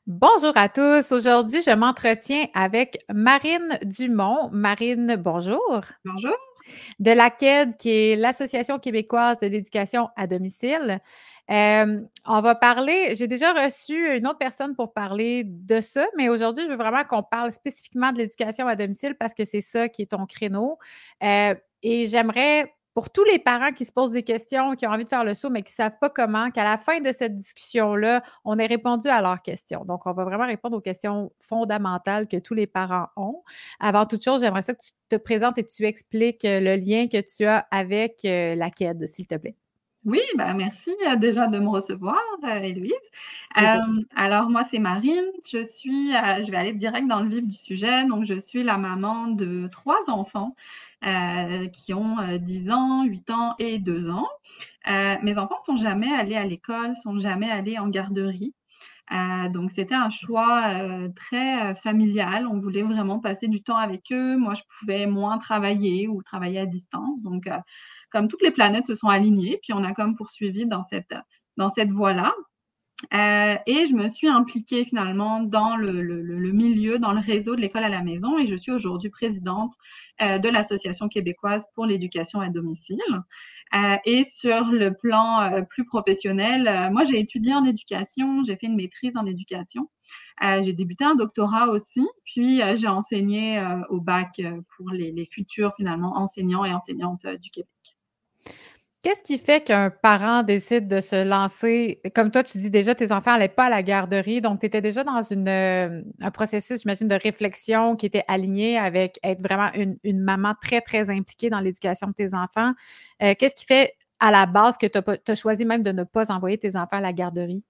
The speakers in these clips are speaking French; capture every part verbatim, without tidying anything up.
Bonjour à tous. Aujourd'hui, je m'entretiens avec Marine Dumont. Marine, bonjour. Bonjour. De l'A Q E D, qui est l'Association québécoise de l'éducation à domicile. Euh, on va parler, j'ai déjà reçu une autre personne pour parler de ça, mais aujourd'hui, je veux vraiment qu'on parle spécifiquement de l'éducation à domicile parce que c'est ça qui est ton créneau. Euh, et j'aimerais, pour tous les parents qui se posent des questions, qui ont envie de faire le saut, mais qui ne savent pas comment, qu'à la fin de cette discussion-là, on ait répondu à leurs questions. Donc, on va vraiment répondre aux questions fondamentales que tous les parents ont. Avant toute chose, j'aimerais ça que tu te présentes et tu expliques le lien que tu as avec l'A Q E D, s'il te plaît. Oui, bah merci euh, déjà de me recevoir, euh, Héloïse. Plaisir. Euh, alors moi, c'est Marine. Je suis, euh, je vais aller direct dans le vif du sujet. Donc, je suis la maman de trois enfants euh, qui ont euh, dix ans, huit ans et deux ans. Euh, mes enfants sont jamais allés à l'école, sont jamais allés en garderie. Euh, donc, c'était un choix euh, très euh, familial. On voulait vraiment passer du temps avec eux. Moi, je pouvais moins travailler ou travailler à distance. Donc, euh, comme toutes les planètes se sont alignées, puis on a comme poursuivi dans cette, dans cette voie-là. Euh, et je me suis impliquée finalement dans le, le, le milieu, dans le réseau de l'école à la maison, et je suis aujourd'hui présidente euh, de l'Association québécoise pour l'éducation à domicile. Euh, et sur le plan euh, plus professionnel, euh, moi j'ai étudié en éducation, j'ai fait une maîtrise en éducation. Euh, j'ai débuté un doctorat aussi, puis euh, j'ai enseigné euh, au bac euh, pour les, les futurs finalement enseignants et enseignantes euh, du Québec. Qu'est-ce qui fait qu'un parent décide de se lancer? Comme toi, tu dis déjà, tes enfants n'allaient pas à la garderie, donc tu étais déjà dans une, euh, un processus, j'imagine, de réflexion qui était aligné avec être vraiment une, une maman très, très impliquée dans l'éducation de tes enfants. Euh, qu'est-ce qui fait à la base que tu as, choisi même de ne pas envoyer tes enfants à la garderie?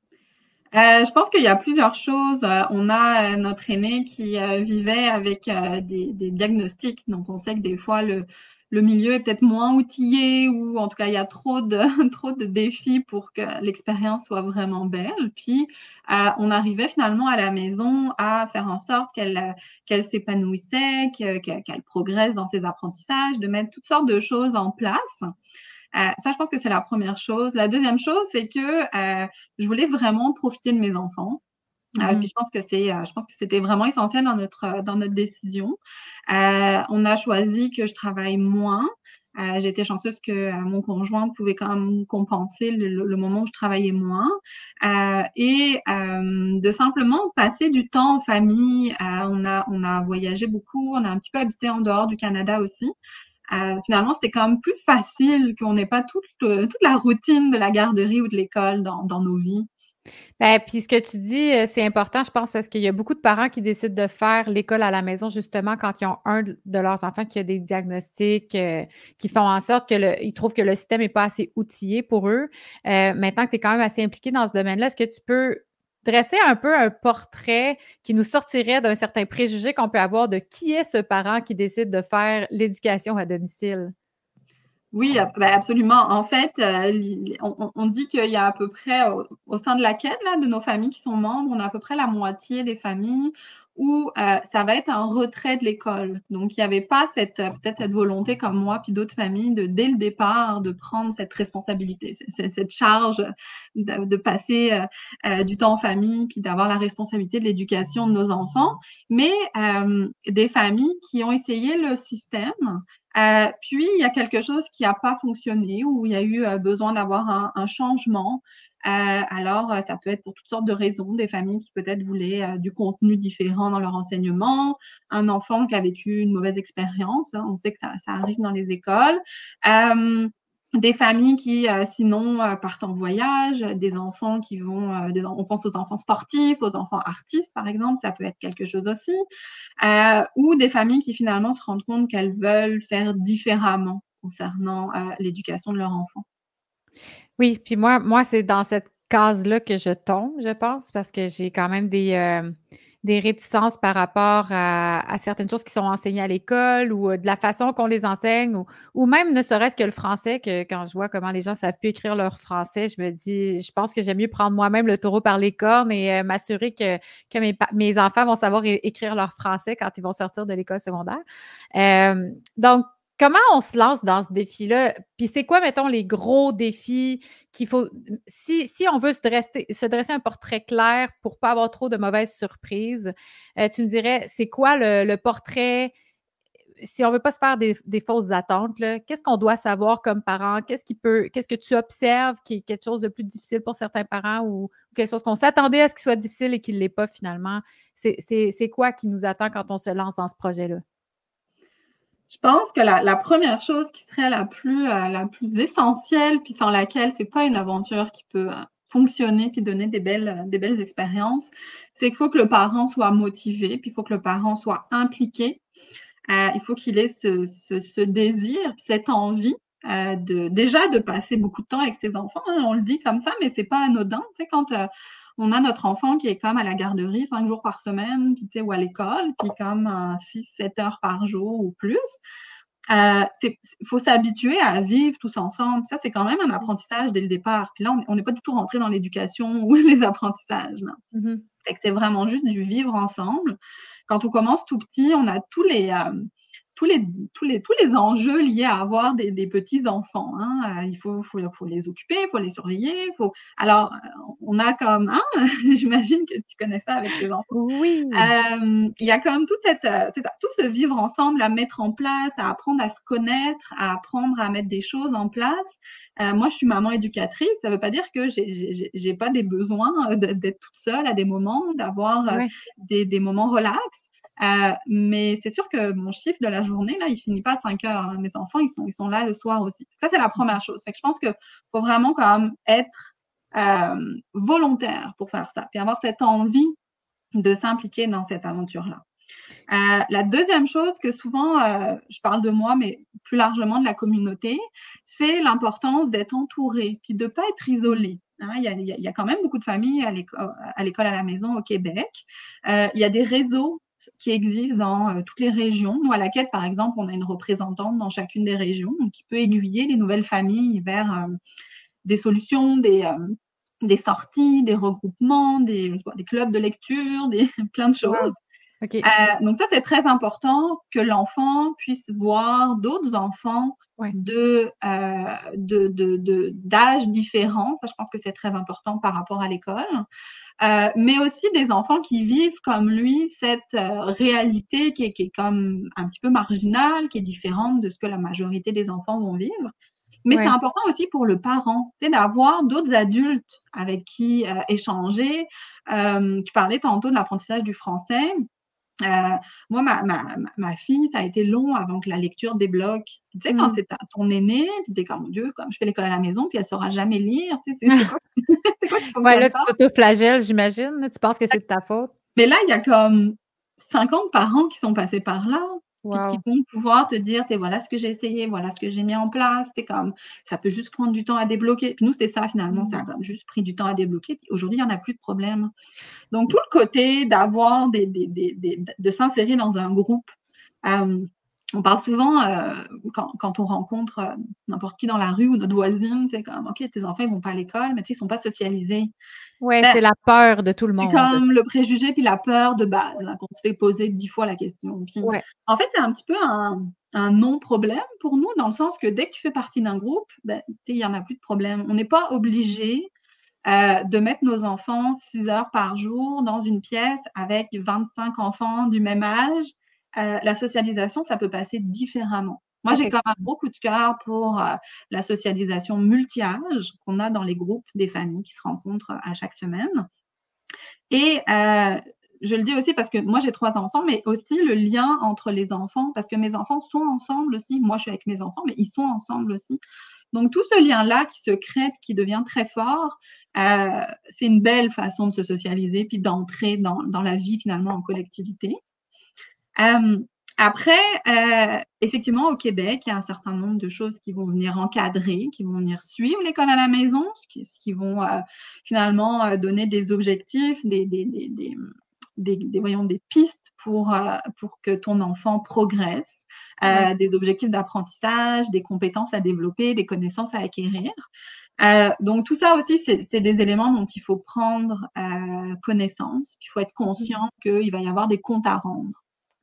Euh, je pense qu'il y a plusieurs choses. Euh, on a euh, notre aîné qui euh, vivait avec euh, des, des diagnostics, donc on sait que des fois le, le milieu est peut-être moins outillé ou en tout cas il y a trop de trop de défis pour que l'expérience soit vraiment belle. Puis euh, on arrivait finalement à la maison à faire en sorte qu'elle euh, qu'elle s'épanouissait, que- que- qu'elle progresse dans ses apprentissages, de mettre toutes sortes de choses en place. Euh, ça, je pense que c'est la première chose. La deuxième chose, c'est que euh, je voulais vraiment profiter de mes enfants. Euh, puis Mhm. je pense que c'est, euh, je pense que c'était vraiment essentiel dans notre euh, dans notre décision. Euh, on a choisi que je travaille moins. Euh, j'ai été chanceuse que euh, mon conjoint pouvait quand même compenser le, le- le moment où je travaillais moins. Euh, et euh, de simplement passer du temps en famille. Euh, on a on a voyagé beaucoup. On a un petit peu habité en dehors du Canada aussi. Euh, finalement, c'était quand même plus facile qu'on n'ait pas toute, euh, toute la routine de la garderie ou de l'école dans, dans nos vies. Ben, puis ce que tu dis, euh, c'est important, je pense, parce qu'il y a beaucoup de parents qui décident de faire l'école à la maison, justement, quand ils ont un de leurs enfants qui a des diagnostics euh, qui font en sorte qu'ils trouvent que le système n'est pas assez outillé pour eux. Euh, maintenant que tu es quand même assez impliqué dans ce domaine-là, est-ce que tu peux dresser un peu un portrait qui nous sortirait d'un certain préjugé qu'on peut avoir de qui est ce parent qui décide de faire l'éducation à domicile? Oui, ab- ben absolument. En fait, euh, li- on, on- on dit qu'il y a à peu près, au, au sein de la quête là, de nos familles qui sont membres, on a à peu près la moitié des familles où euh, ça va être un retrait de l'école. Donc, il n'y avait pas cette, euh, peut-être cette volonté comme moi, puis d'autres familles, de dès le départ, de prendre cette responsabilité, c- c- cette charge de, de passer euh, euh, du temps en famille, puis d'avoir la responsabilité de l'éducation de nos enfants. Mais euh, des familles qui ont essayé le système. Euh, puis, il y a quelque chose qui n'a pas fonctionné, où il y a eu euh, besoin d'avoir un, un changement. Euh, alors, euh, ça peut être pour toutes sortes de raisons, des familles qui peut-être voulaient euh, du contenu différent dans leur enseignement, un enfant qui a vécu une mauvaise expérience, hein, on sait que ça, ça arrive dans les écoles. Euh, des familles qui, euh, sinon, euh, partent en voyage, des enfants qui vont, euh, des, on pense aux enfants sportifs, aux enfants artistes, par exemple, ça peut être quelque chose aussi euh, ou des familles qui finalement se rendent compte qu'elles veulent faire différemment concernant euh, l'éducation de leur enfant. Oui, puis moi, moi, c'est dans cette case-là que je tombe, je pense, parce que j'ai quand même des, euh, des réticences par rapport à, à certaines choses qui sont enseignées à l'école ou euh, de la façon qu'on les enseigne ou, ou même ne serait-ce que le français, que quand je vois comment les gens savent plus écrire leur français, je me dis, je pense que j'aime mieux prendre moi-même le taureau par les cornes et euh, m'assurer que, que mes, pa- mes enfants vont savoir é- écrire leur français quand ils vont sortir de l'école secondaire. Euh, donc, Comment on se lance dans ce défi-là? Puis c'est quoi, mettons, les gros défis qu'il faut si si on veut se dresser se dresser un portrait clair pour pas avoir trop de mauvaises surprises, heu, tu me dirais, c'est quoi le le portrait si on veut pas se faire des des fausses attentes, là, qu'est-ce qu'on doit savoir comme parent? Qu'est-ce qui peut qu'est-ce que tu observes qui est quelque chose de plus difficile pour certains parents ou quelque chose qu'on s'attendait à ce qu'il soit difficile et qu'il l'est pas finalement? C'est c'est c'est quoi qui nous attend quand on se lance dans ce projet-là? Je pense que la la première chose qui serait la plus, heu, la plus essentielle, puis sans laquelle c'est pas une aventure qui peut, heu, fonctionner puis donner des belles, heu, des belles expériences, c'est qu'il faut que le parent soit motivé, puis il faut que le parent soit impliqué. Heu, il faut qu'il ait ce ce ce désir, puis cette envie, heu, de déjà de passer beaucoup de temps avec ses enfants, hein. On le dit comme ça, mais c'est pas anodin. Tu sais, quand, heu, on a notre enfant qui est comme à la garderie cinq jours par semaine, puis tu sais, ou à l'école, puis comme, heu, six sept heures par jour ou plus, heu, c'est il faut s'habituer à vivre tous ensemble. Ça, c'est quand même un apprentissage dès le départ. Puis là, on on n'est pas du tout rentré dans l'éducation ou les apprentissages, non. Mmh mh. Fait que c'est vraiment juste du vivre ensemble. Quand on commence tout petit, on a tous les, hem, tous les tous les tous les enjeux liés à avoir des des petits enfants, hein. Heu, il faut faut faut les occuper, il faut les surveiller, il faut alors, heu, on a comme hein? J'imagine que tu connais ça avec tes enfants. Oui. Hem, il y a quand même toute cette, heu, c'est ça, tout ce vivre ensemble à mettre en place, à apprendre à se connaître, à apprendre à mettre des choses en place. Heu, moi, je suis maman éducatrice, ça veut pas dire que j'ai j'ai j'ai j'ai pas des besoins, heu, de d'être toute seule à des moments, d'avoir, heu, Ouais. des des moments relax. Heu, mais c'est sûr que mon chiffre de la journée là, il finit pas à cinq heures, hein. Mes enfants, ils sont ils sont là le soir aussi. Ça, c'est la Mmh mh. première chose. Fait que je pense qu'il faut vraiment quand même être, hem, volontaire pour faire ça, puis avoir cette envie de s'impliquer dans cette aventure-là. Heu, la deuxième chose que souvent, heu, je parle de moi, mais plus largement de la communauté, c'est l'importance d'être entouré, puis de pas être Mmh. isolé, hein. Il y a il y a il y a quand même beaucoup de familles à l'éco à l'école à la maison au Québec. Heu, il y a des réseaux qui existent dans, heu, toutes les régions. Nous, à la Quête, par exemple, on a une représentante dans chacune des régions, donc qui peut aiguiller les nouvelles familles vers, hem, des solutions, des, hem, des sorties, des regroupements, des je sais pas, des clubs de lecture, des plein de Wow. choses. OK. Heu, donc ça, c'est très important que l'enfant puisse voir d'autres enfants Ouais. de, heu, de de de d'âges différents. Ça, je pense que c'est très important par rapport à l'école. Heu, mais aussi des enfants qui vivent comme lui cette, heu, réalité qui est qui est comme un petit peu marginale, qui est différente de ce que la majorité des enfants vont vivre. Mais c'est Ouais. important aussi pour le parent, tu sais, d'avoir d'autres adultes avec qui, heu, échanger. Hem, tu parlais tantôt de l'apprentissage du français. Heu, moi, ma ma ma ma fille, ça a été long avant que la lecture débloque. Puis tu sais, quand Mmh. c'est ta ton aîné, puis tu es comme: «Mon Dieu, comme je fais l'école à la maison, puis elle saura jamais lire», tu sais, c'est c'est quoi c'est quoi qui Ouais, fonctionne là, tu pas? t'autoflagelles, j'imagine, là? Tu penses que c'est de ta faute? Mais là, il y a comme cinquante parents qui sont passés par là, puis qui Wow. vont pouvoir te dire: «Tu sais, voilà ce que j'ai essayé, voilà ce que j'ai mis en place». Tu comme ça peut juste prendre du temps à débloquer. Puis nous, c'était ça finalement, ça a Mmh. comme juste pris du temps à débloquer, puis aujourd'hui, il y en a plus de problème. Donc tout le côté d'avoir des des des des de s'insérer dans un groupe. Hem, on parle souvent, heu, quand quand on rencontre, heu, n'importe qui dans la rue ou notre voisine, c'est comme: «OK, tes enfants, ils vont pas à l'école, mais tu sais, ils sont pas socialisés». Ouais, Ben, c'est la peur de tout le c'est monde. comme le préjugé puis la peur de base, là, qu'on se fait poser dix fois la question. Puis, Ouais. en fait, c'est un petit peu un un non-problème pour nous, dans le sens que dès que tu fais partie d'un groupe, ben, tu sais, il y en a plus de problème. On n'est pas obligé, heu, de mettre nos enfants six heures par jour dans une pièce avec vingt-cinq enfants du même âge. Heu, la socialisation, ça peut passer différemment. Moi, j'ai comme un Effectivement. gros coup de cœur pour, heu, la socialisation multi-âge qu'on a dans les groupes des familles qui se rencontrent, à chaque semaine. Et heu, je le dis aussi parce que moi j'ai trois enfants, mais aussi le lien entre les enfants, parce que mes enfants sont ensemble aussi. Moi, je suis avec mes enfants, mais ils sont ensemble aussi. Donc tout ce lien-là qui se crée, qui devient très fort, heu, c'est une belle façon de se socialiser, puis d'entrer dans dans la vie finalement en collectivité. Hem, après, heu, effectivement au Québec, il y a un certain nombre de choses qui vont venir encadrer, qui vont venir suivre l'école à la maison, ce qui ce qui vont, heu, finalement, heu, donner des objectifs, des des des des, mmh, des des voyons, des pistes pour, heu, pour que ton enfant progresse, Ouais. heu, des objectifs d'apprentissage, des compétences à développer, des connaissances à acquérir. Heu, donc tout ça aussi, c'est c'est des éléments dont il faut prendre, heu, connaissance. Puis il faut être Mmh. conscient qu'il va y avoir des comptes à rendre.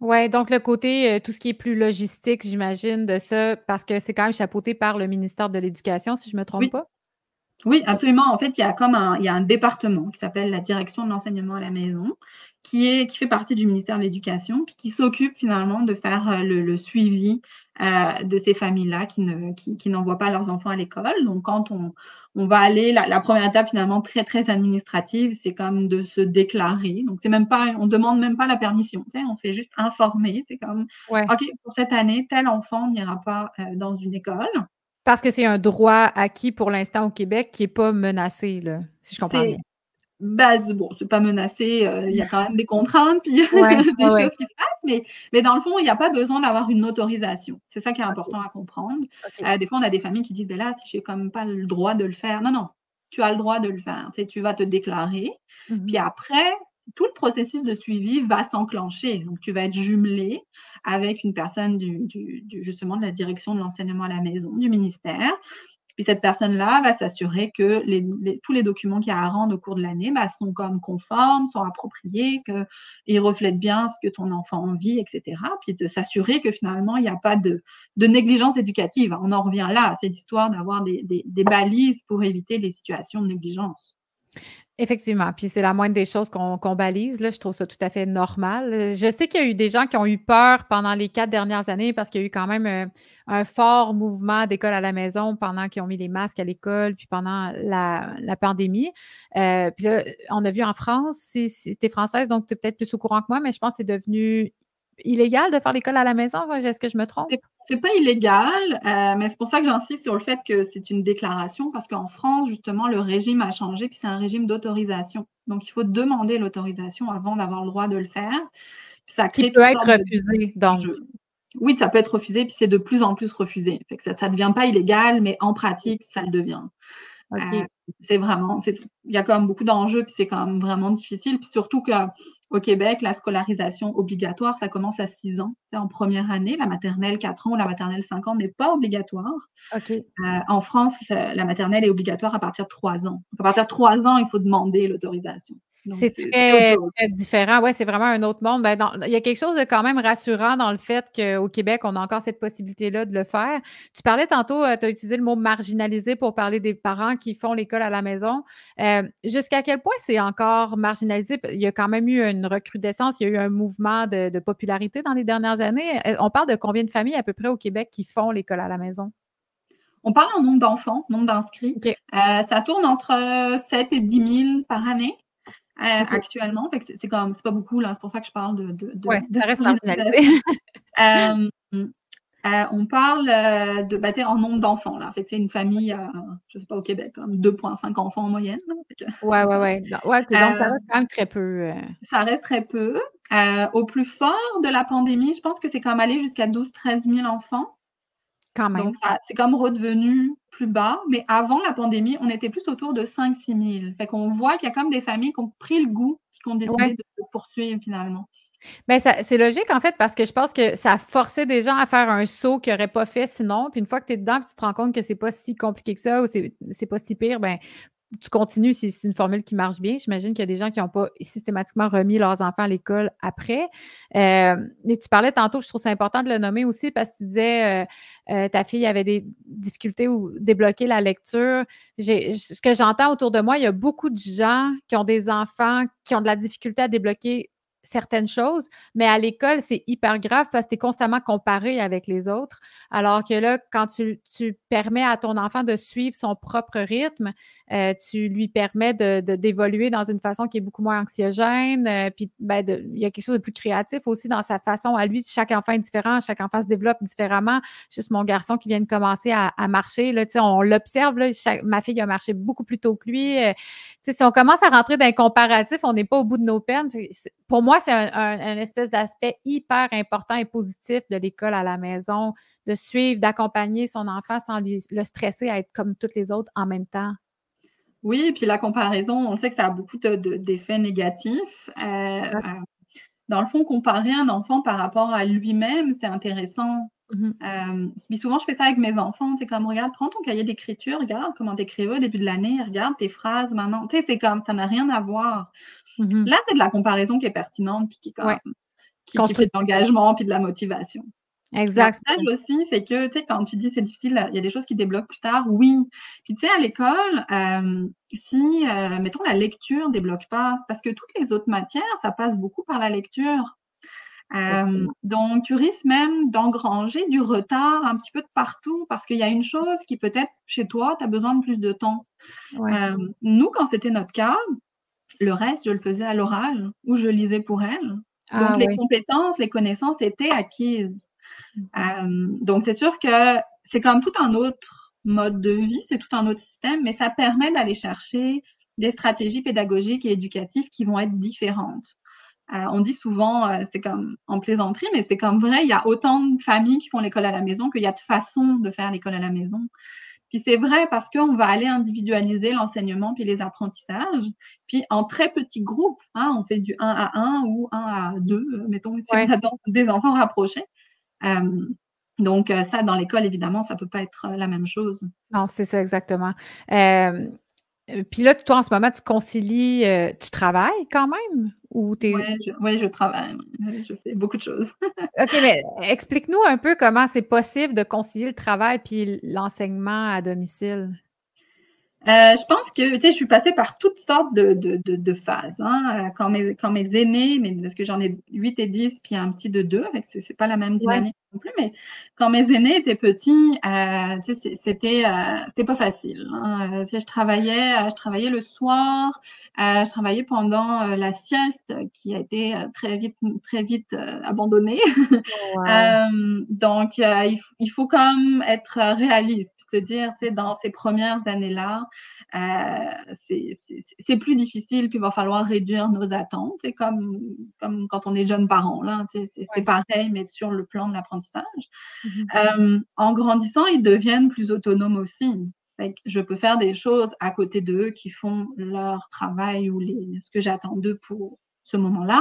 Ouais, donc le côté, heu, tout ce qui est plus logistique, j'imagine, de ça, parce que c'est quand même chapeauté par le ministère de l'Éducation, si je me trompe Oui. pas? Oui, OK. absolument. En fait, il y a comme un il y a un département qui s'appelle la direction de l'enseignement à la maison, qui est qui fait partie du ministère de l'Éducation, puis qui s'occupe finalement de faire, heu, le le suivi, heu, de ces familles-là qui ne qui qui n'envoient pas leurs enfants à l'école. Donc quand on on va aller la la première étape finalement très, très administrative, c'est comme de se déclarer. Donc c'est même pas on demande même pas la permission, tu sais? On fait juste informer. C'est comme: Ouais. «OK, pour cette année, tel enfant n'ira pas, heu, dans une école». Parce que c'est un droit acquis pour l'instant au Québec qui est pas menacé, là, si je comprends C'est bien? base bon, c'est pas menacé, heu, il y a quand même des contraintes, puis Ouais, des ouais, ouais. choses qui se passent, mais mais dans le fond, il y a pas besoin d'avoir une autorisation. C'est ça qui est OK, important à comprendre. OK. Heu, des fois, on a des familles qui disent: «Beh, là, si j'ai comme pas le droit de le faire». Non, non, tu as le droit de le faire. Tu sais, tu vas te déclarer, Mmh puis mh. après, tout le processus de suivi va s'enclencher. Donc tu vas être jumelé avec une personne du du du justement de la direction de l'enseignement à la maison, du ministère. Puis cette personne-là va s'assurer que les les tous les documents qu'il y a à rendre au cours de l'année, bah, sont comme conformes, sont appropriés, qu'ils reflètent bien ce que ton enfant vit et cetera. Puis de s'assurer que finalement il y a pas de de négligence éducative. On en revient là, c'est l'histoire d'avoir des des des balises pour éviter les situations de négligence. Effectivement, puis c'est la moindre des choses qu'on qu'on balise, là, je trouve ça tout à fait normal. Heu, je sais qu'il y a eu des gens qui ont eu peur pendant les quatre dernières années parce qu'il y a eu quand même, heu, un fort mouvement d'école à la maison pendant qu'ils ont mis des masques à l'école, puis pendant la la pandémie. Heu, puis là, on a vu en France, si si tu es française, donc tu es peut-être plus au courant que moi, mais je pense que c'est devenu illégal de faire l'école à la maison. Est-ce que je me trompe? C'est c'est pas illégal, heu, mais c'est pour ça que j'insiste sur le fait que c'est une déclaration parce qu'en France, justement, le régime a changé, puis c'est un régime d'autorisation. Donc il faut demander l'autorisation avant d'avoir le droit de le faire. Ça Qui crée peut toutes être sortes de refusé donc? d'enjeux. Oui, ça peut être refusé, puis c'est de plus en plus refusé. Fait que ça ça devient pas illégal, mais en OK. pratique, ça le devient. Heu, OK. c'est vraiment c'est il y a quand même beaucoup d'enjeux, puis c'est quand même vraiment difficile. Puis surtout qu'au Québec, la scolarisation obligatoire, ça commence à six ans, tu sais, en première année. La maternelle quatre ans ou la maternelle cinq ans n'est pas obligatoire. OK. Heu, en France, heu, la maternelle est obligatoire à partir de trois ans. Donc à partir de trois ans, il faut demander l'autorisation. Donc C'est c'est c'est autre très, chose. très différent. Ouais, c'est vraiment un autre monde. Ben, dans il y a quelque chose de quand même rassurant dans le fait qu'au Québec, on a encore cette possibilité-là de le faire. Tu parlais tantôt, heu, tu as utilisé le mot «marginalisé» pour parler des parents qui font l'école à la maison. Heu, jusqu'à quel point c'est encore marginalisé? il y a quand même eu une recrudescence, il y a eu un mouvement de de popularité dans les dernières années. Heu, on parle de combien de familles à peu près au Québec qui font l'école à la maison? On parle en nombre d'enfants, nombre d'inscrits. OK, Heu, ça tourne entre sept et dix mille par année, heu, OK. actuellement. Fait que c'est c'est quand même c'est pas beaucoup là, c'est pour ça que je parle de de de Ouais, de ça reste marginalisation. marginalisé. Hem, mmh, heu, on parle, heu, de bah, tu sais, en nombre d'enfants là. Fait que c'est une famille, heu, je sais pas au Québec, comme deux virgule cinq enfants en moyenne là, fait que Ouais, ouais, ouais. Non, ouais, OK, donc ça heu, reste quand même très peu, heu, ça reste très peu. Heu, au plus fort de la pandémie, je pense que c'est comme allé jusqu'à douze treize mille enfants. quand Donc même. ça c'est comme redevenu plus bas, mais avant la pandémie, on était plus autour de cinq six mille. Fait qu'on voit qu'il y a comme des familles qui ont pris le goût, puis qui ont décidé Ouais. de de poursuivre finalement. Ben ça c'est logique en fait parce que je pense que ça a forcé des gens à faire un saut qu'ils auraient pas fait sinon, puis une fois que tu es dedans, puis tu te rends compte que c'est pas si compliqué que ça ou c'est c'est pas si pire, ben tu continues si c'est une formule qui marche bien. J'imagine qu'il y a des gens qui ont pas systématiquement remis leurs enfants à l'école après. Hem, et tu parlais tantôt, je trouve ça important de le nommer aussi parce que tu disais, heu heu, ta fille avait des difficultés ou débloquer la lecture. J'ai ce que j'entends autour de moi, il y a beaucoup de gens qui ont des enfants qui ont de la difficulté à débloquer certaines choses, mais à l'école, c'est hyper grave parce que tu es constamment comparé avec les autres. Alors que là, quand tu tu permets à ton enfant de suivre son propre rythme, heu, tu lui permets de de d'évoluer dans une façon qui est beaucoup moins anxiogène, heu, puis ben, de il y a quelque chose de plus créatif aussi dans sa façon à lui. Chaque enfant est différent, chaque enfant se développe différemment. Juste mon garçon qui vient de commencer à à marcher, là, tu sais, on l'observe, là, chaque ma fille a marché beaucoup plus tôt que lui, heu, tu sais, si on commence à rentrer dans les comparatifs, on n'est pas au bout de nos peines. Fait c'est pour moi, c'est un un un espèce d'aspect hyper important et positif de l'école à la maison, de suivre, d'accompagner son enfant sans lui le stresser à être comme toutes les autres en même temps. Oui, et puis la comparaison, on sait que ça a beaucoup de de d'effets négatifs. Heu Exact. heu, dans le fond, comparer un enfant par rapport à lui-même, c'est intéressant. Mmh mh. Hem, puis souvent, je fais ça avec mes enfants. C'est comme: «Regarde, prends ton cahier d'écriture, regarde comment tu écrivais au début de l'année, regarde tes phrases maintenant». Tu sais, c'est comme ça n'a rien à voir. Mmh mh. Là, c'est de la comparaison qui est pertinente puis qui est Ouais. comme qui qui fait de Constructif. l'engagement puis de la motivation. Exact. L'avantage aussi, c'est que, tu sais, quand tu dis: «C'est difficile, il y a des choses qui débloquent plus tard», oui. Puis tu sais, à l'école, hem, si, heu, mettons la lecture débloque pas, c'est parce que toutes les autres matières, ça passe beaucoup par la lecture. Hem, Exactement. donc tu risques même d'engranger du retard un petit peu de partout parce qu'il y a une chose qui peut-être chez toi, tu as besoin de plus de temps. Ouais. Hem, nous, quand c'était notre cas, le reste, je le faisais à l'oral ou je lisais pour elle. Donc Ah les oui. compétences, les connaissances étaient acquises. Mmh. Hem, donc c'est sûr que c'est comme tout un autre mode de vie, c'est tout un autre système, mais ça permet d'aller chercher des stratégies pédagogiques et éducatives qui vont être différentes. Heu, on dit souvent, heu, c'est comme en plaisanterie, mais c'est comme vrai, il y a autant de familles qui font l'école à la maison qu'il y a de façons de faire l'école à la maison. Puis c'est vrai parce qu'on va aller individualiser l'enseignement puis les apprentissages, puis en très petits groupes, hein, on fait du un à un ou un à deux, heu, mettons si on Ouais. a dans des enfants rapprochés. Hem, donc heu, ça dans l'école évidemment, ça peut pas être, heu, la même chose. Non, c'est ça exactement. Hem, heu, puis là, toi, en ce moment, tu concilies, heu, tu travailles quand même? Ou tu es Ouais, je ouais, je travaille, ouais, je fais beaucoup de choses. OK, mais explique-nous un peu comment c'est possible de concilier le travail puis l'enseignement à domicile? Heu, je pense que, tu sais, je suis passée par toutes sortes de de de de phases, hein, heu, quand mes quand mes aînés, mais parce que j'en ai huit et dix, puis un petit de deux, fait que c'est c'est pas la même Ouais. dynamique non plus, mais quand mes aînés étaient petits, heu, tu sais, c'est c'était, heu, c'était pas facile, hein, heu, tu sais, je travaillais, heu, je travaillais le soir, heu, je travaillais pendant, heu, la sieste qui a été, heu, très vite très vite, heu, abandonnée. Oh wow! Hem, donc heu, il f il faut quand même être, heu, réaliste, se dire, tu sais, dans ces premières années-là, heu, c'est c'est c'est c'est plus difficile, puis il va falloir réduire nos attentes. C'est comme comme quand on est jeune parent, là, tu sais, c'est c'est Ouais. pareil, mais sur le plan de l'apprentissage. Mmh mh. Hem, en grandissant, ils deviennent plus autonomes aussi. Fait que je peux faire des choses à côté d'eux qui font leur travail ou les ce que j'attends d'eux pour ce moment-là.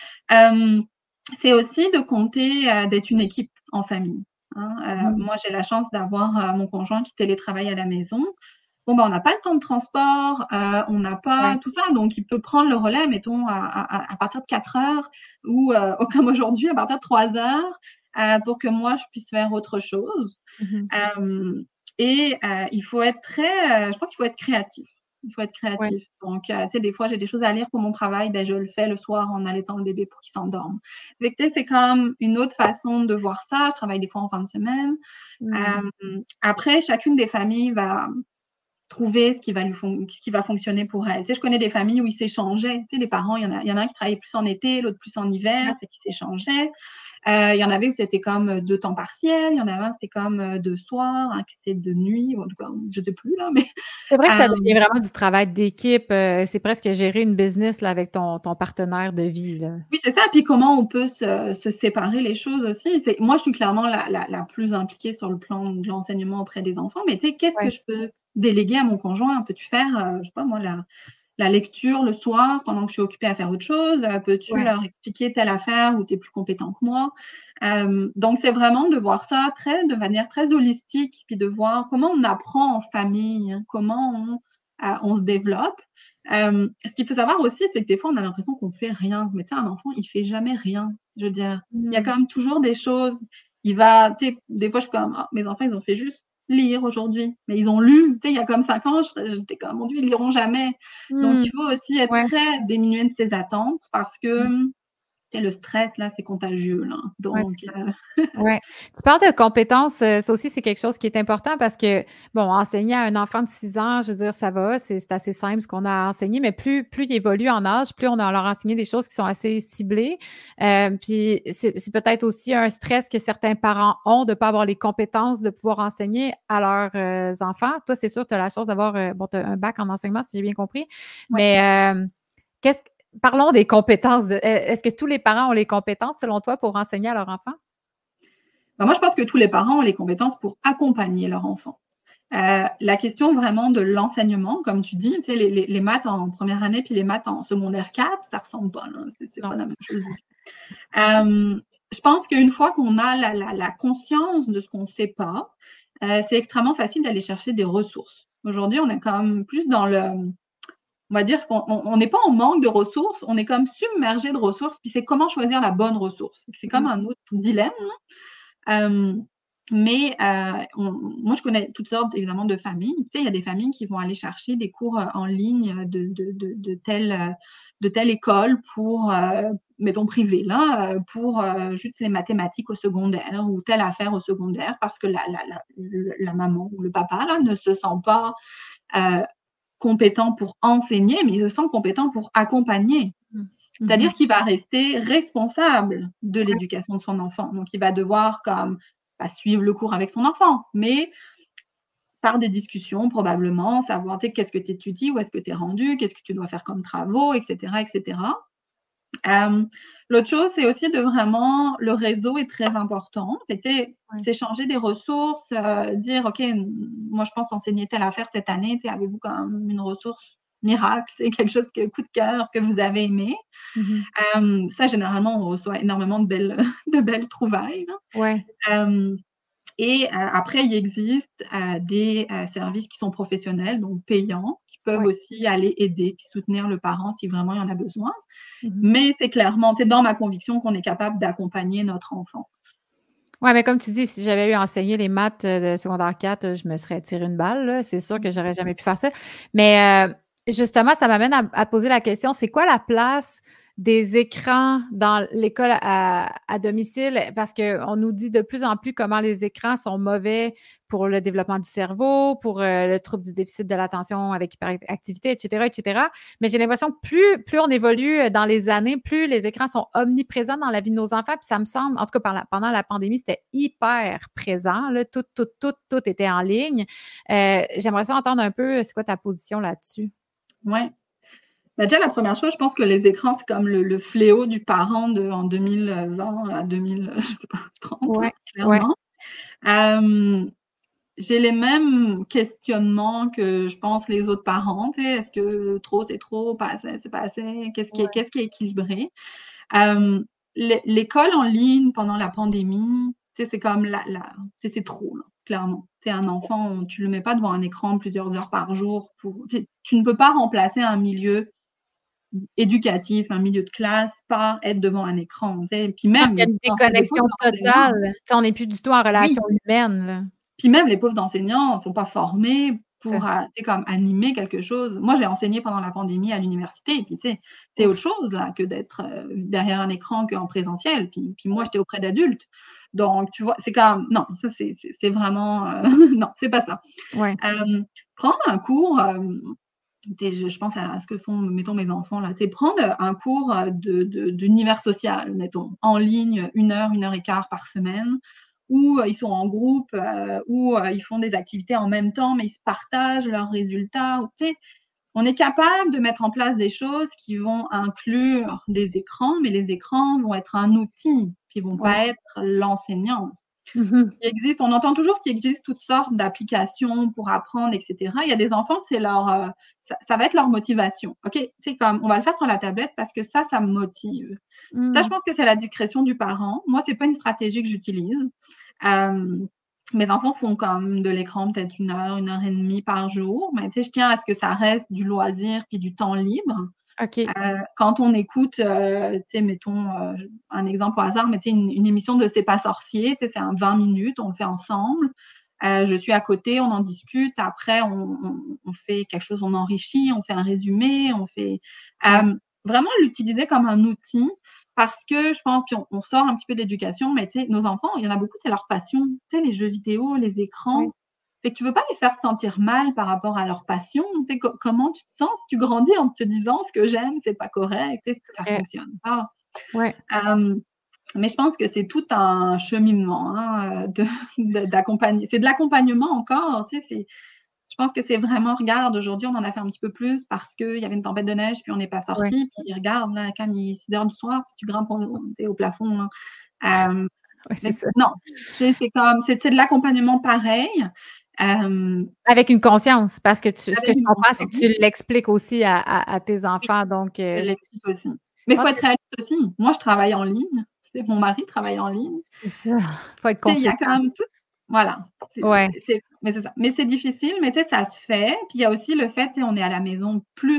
Hem, c'est aussi de compter, heu, d'être une équipe en famille, hein. Heu, Mmh. moi, j'ai la chance d'avoir, heu, mon conjoint qui télétravaille à la maison. Bon, bah, on n'a pas le temps de transport, heu, on n'a pas Ouais. tout ça, donc il peut prendre le relais, mettons, à à à partir de quatre heures ou, heu, comme aujourd'hui, à partir de trois heures, heu, pour que moi, je puisse faire autre chose. Mmh mh. Hem et heu, il faut être très, heu, je pense qu'il faut être créatif. Il faut être Ouais. créatif. Donc heu, tu sais, des fois, j'ai des choses à lire pour mon travail, ben, je le fais le soir en allaitant le bébé pour qu'il s'endorme. Fait que tu sais, c'est comme une autre façon de voir ça. Je travaille des fois en fin de semaine. Mmh. Hem, après, chacune des familles va trouver ce qui va lui fon ce qui va fonctionner pour elle. Tu sais, je connais des familles où ils s'échangeaient. Tu sais, les parents, il y en a il y en a un qui travaillait plus en été, l'autre plus en hiver, Ouais. fait qu'ils s'échangeaient. Heu, il y en avait où c'était comme, heu, deux temps partiels, il y en avait un, c'était comme, heu, deux soirs, un qui était de nuit, ou en tout cas, je sais plus là, mais C'est vrai que ça devient hem, vraiment du travail d'équipe, heu, c'est presque gérer une business là avec ton ton partenaire de vie, là. oui, c'est ça. Puis comment on peut se se séparer les choses aussi. C'est moi, je suis clairement la la la plus impliquée sur le plan de l'enseignement auprès des enfants, mais tu sais, qu'est-ce que Ouais. je peux déléguer à mon conjoint? Peux-tu faire, heu, je sais pas moi, la la lecture le soir pendant que je suis occupée à faire autre chose? Heu, peux-tu Ouais. leur expliquer telle affaire où tu es plus compétent que moi? Hem, donc c'est vraiment de voir ça très de manière très holistique, puis de voir comment on apprend en famille, hein, comment on, heu, on se développe. Hem, ce qu'il faut savoir aussi, c'est que des fois, on a l'impression qu'on fait rien, mais tu sais, un enfant, il fait jamais rien. Je veux dire, il y a Mmh. quand même toujours des choses. Il va tu sais, des fois, je suis comme: «Ah, mes enfants, ils ont fait juste lire aujourd'hui», mais ils ont lu. Tu sais, il y a comme cinq ans, je j'étais comme: «Mon Dieu, ils liront jamais». Donc Mmh. il faut aussi être Ouais. très dénué de ses attentes parce que, Mmh. mmh, tu sais, le stress, là, c'est contagieux, là. Ouais, Donc c'est ça. heu, Ouais. Tu parles de compétences, heu, ça aussi, c'est quelque chose qui est important parce que, bon, enseigner à un enfant de six ans, je veux dire, ça va, c'est c'est assez simple ce qu'on a à enseigner, mais plus plus il évolue en âge, plus on a à leur enseigner des choses qui sont assez ciblées. Hem, puis c'est c'est peut-être aussi un stress que certains parents ont de pas avoir les compétences de pouvoir enseigner à leurs, heu, enfants. Toi, c'est sûr, tu as la chance d'avoir, heu, bon, tu as un bac en enseignement, si j'ai bien compris, ouais. mais hem, qu'est-ce parlons des compétences de est est-ce que tous les parents ont les compétences, selon toi, pour enseigner à leurs enfants? Bah, moi, je pense que tous les parents ont les compétences pour accompagner leur enfant. Heu, la question vraiment de l'enseignement, comme tu dis, tu sais, les les les maths en première année, puis les maths en secondaire quatre, ça ressemble pas, là, c'est c'est Non. pas la même chose du tout. Hem, je pense qu'une fois qu'on a la la la conscience de ce qu'on sait pas, heu, c'est extrêmement facile d'aller chercher des ressources. Aujourd'hui, on est quand même plus dans le on va dire qu'on on on n'est pas en manque de ressources, on est comme submergé de ressources, puis c'est comment choisir la bonne ressource. C'est comme Mmh. un autre dilemme, là. Hem, mais heu, on moi, je connais toutes sortes évidemment de familles. Tu sais, il y a des familles qui vont aller chercher des cours, heu, en ligne, heu, de de de de telle, heu, de telle école pour, heu, mettons privée là, heu, pour, heu, juste les mathématiques au secondaire ou telle affaire au secondaire parce que la la la le la maman ou le papa là ne se sent pas, heu, compétent pour enseigner, mais il se sent compétent pour accompagner. Mmh. Mmh C'est-à-dire mh. qu'il va rester responsable de Ouais. l'éducation de son enfant. Donc il va devoir comme, pas suivre le cours avec son enfant, mais par des discussions probablement, savoir, tu sais, qu'est-ce que tu étudies, où est-ce que tu es rendu, qu'est-ce que tu dois faire comme travaux, et cetera, et cetera. Hem, l'autre chose, c'est aussi de vraiment le réseau est très important. C'était Ouais. s'échanger des ressources, heu, dire: «OK, m moi, je pense enseigner telle affaire cette année, tu sais, avez-vous quand même une ressource miracle, c'est quelque chose que coup de cœur que vous avez aimé?» Mmh mh. Hem, ça, généralement, on reçoit énormément de belles de belles trouvailles, là. Ouais. Hem et heu, après, il existe, heu, des, heu, services qui sont professionnels, donc payants, qui peuvent Ouais. aussi aller aider puis soutenir le parent si vraiment il y en a besoin. Mmh mh. Mais c'est clairement, c'est dans ma conviction qu'on est capable d'accompagner notre enfant. Ouais, mais comme tu dis, si j'avais eu à enseigner les maths, heu, de secondaire quatre, heu, je me serais tiré une balle, là. C'est sûr que Mmh. j'aurais jamais pu faire ça. Mais, heu, justement, ça m'amène à à poser la question, c'est quoi la place des écrans dans l'école à à domicile? Parce qu'on nous dit de plus en plus comment les écrans sont mauvais pour le développement du cerveau, pour, heu, le trouble du déficit de l'attention avec hyperactivité, et cetera, et cetera. Mais j'ai l'impression que plus plus on évolue, heu, dans les années, plus les écrans sont omniprésents dans la vie de nos enfants. Puis ça me semble, en tout cas par la pendant la pandémie, c'était hyper présent, là, tout, tout, tout, tout était en ligne. Heu, j'aimerais ça entendre un peu, c'est quoi ta position là-dessus? Ouais. Bah, déjà, la première chose, je pense que les écrans, c'est comme le le fléau du parent de en deux mille vingt à deux mille, je sais pas, trente, là, Ouais, ouais. clairement. Hem, j'ai les mêmes questionnements que je pense les autres parents, tu sais, est-ce que trop c'est trop, pas assez c'est pas assez? Qu'est-ce qui est Ouais. qu'est-ce qui est équilibré? Hem, l'é l'école en ligne pendant la pandémie, tu sais, c'est comme la la tu sais, c'est trop, là, clairement. Tu sais, un enfant, tu le mets pas devant un écran plusieurs heures par jour pour tu sais, tu ne peux pas remplacer un milieu éducatif, un milieu de classe par être devant un écran, tu sais? Puis Non, même puis il y les a une les déconnexion pauvres enseignants, totale. Tu sais, on n'est plus du tout en oui, relation humaine, là. puis même les pauvres enseignants sont pas formés Ça. pour, heu, tu sais, comme animer quelque chose. Moi, j'ai enseigné pendant la pandémie à l'université et puis tu sais, c'est autre Ouf. chose là que d'être, heu, derrière un écran qu'en présentiel. Puis puis moi, Ouais, j'étais auprès d'adultes. Donc tu vois, c'est comme non, ça c'est c'est c'est vraiment, heu, non, c'est pas ça. ouais, Hem, prendre un cours, hem tu sais, je je pense à ce que font, mettons, mes enfants là, tu sais, prendre, heu, un cours, heu, de de d'univers social, mettons, en ligne, une heure, une heure et quart par semaine, où, heu, ils sont en groupe, heu, où, heu, ils font des activités en même temps, mais ils se partagent leurs résultats, ou tu sais, on est capable de mettre en place des choses qui vont inclure des écrans, mais les écrans vont être un outil, puis ils vont ouais. pas être l'enseignant. Mmh mh. Il existe on entend toujours qu'il existe toutes sortes d'applications pour apprendre et cetera. Il y a des enfants, c'est leur, heu, ça ça va être leur motivation. OK, c'est comme on va le faire sur la tablette parce que ça, ça me motive. Ça, je Mmh. pense que c'est la discrétion du parent. Moi, c'est pas une stratégie que j'utilise. Hem, mes enfants font quand même de l'écran peut-être une heure, une heure et demie par jour, mais tu sais, je tiens à ce que ça reste du loisir puis du temps libre. OK. Heu, quand on écoute, heu, tu sais, mettons, heu, un exemple au hasard, mais tu sais, une une émission de C'est pas sorcier, tu sais, c'est un vingt minutes, on le fait ensemble. Heu, je suis à côté, on en discute. Après, on on on fait quelque chose, on enrichit, on fait un résumé, on fait Ouais, hem, vraiment l'utiliser comme un outil parce que je pense puis on on sort un petit peu de l'éducation, mais tu sais, nos enfants, il y en a beaucoup, c'est leur passion. Tu sais, les jeux vidéo, les ouais, écrans. Fait que tu veux pas les faire sentir mal par rapport à leur passion. Tu sais, co comment tu te sens si tu grandis en te disant: «Ce que j'aime, c'est pas correct», tu sais, c'est ça vrai. fonctionne pas. Ouais. Hem, mais je pense que c'est tout un cheminement, hein, heu, de de d'accompagner c'est de l'accompagnement encore, tu sais, c'est je pense que c'est vraiment regarde, aujourd'hui, on en a fait un petit peu plus parce qu'il y avait une tempête de neige, puis on n'est pas Ouais. sortis, puis regarde, là, quand il est six heures du soir, puis tu grimpes au tu sais, au plafond, là. Hem, Ouais, c'est mais ça. non, tu sais, c'est comme c'est c'est de l'accompagnement pareil, hem, Avec une conscience, parce que tu ce que avec je une comprends, c'est conscience. que tu l'expliques aussi à à à tes Oui. enfants, donc Je heu, je l'explique aussi. Mais il pense faut que être réaliste aussi. Moi, je travaille en ligne, tu sais, mon mari travaille en ligne. c'est ça, faut être Tu sais, il y a quand conséquent. même tout voilà, c'est Ouais, c'est c'est mais c'est ça. Mais c'est difficile, mais tu sais, ça se fait. Puis il y a aussi le fait, tu sais, on est à la maison plus.